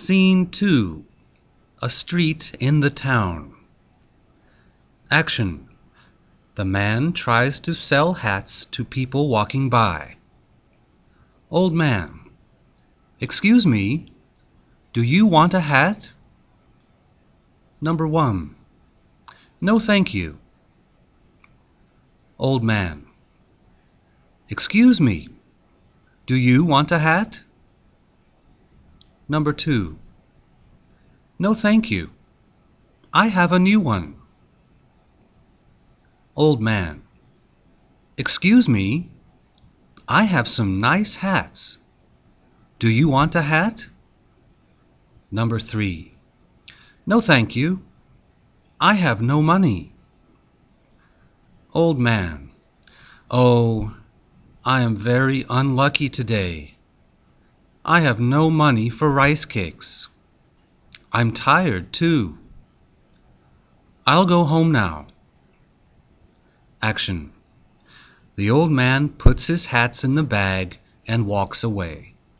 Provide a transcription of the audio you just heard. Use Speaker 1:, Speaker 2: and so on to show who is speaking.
Speaker 1: Scene 2. A street in the town. Action. The man tries to sell hats to people walking by. Old man. Excuse me, do you want a hat? Number 1. No, thank you. Old man. Excuse me, do you want a hat? Number 2. No, thank you. I have a new one. Old man. Excuse me, I have some nice hats. Do you want a hat? Number 3. No, thank you. I have no money. Old man. Oh, I am very unlucky today. I have no money for rice cakes. I'm tired too. I'll go home now. Action. The old man puts his hats in the bag and walks away.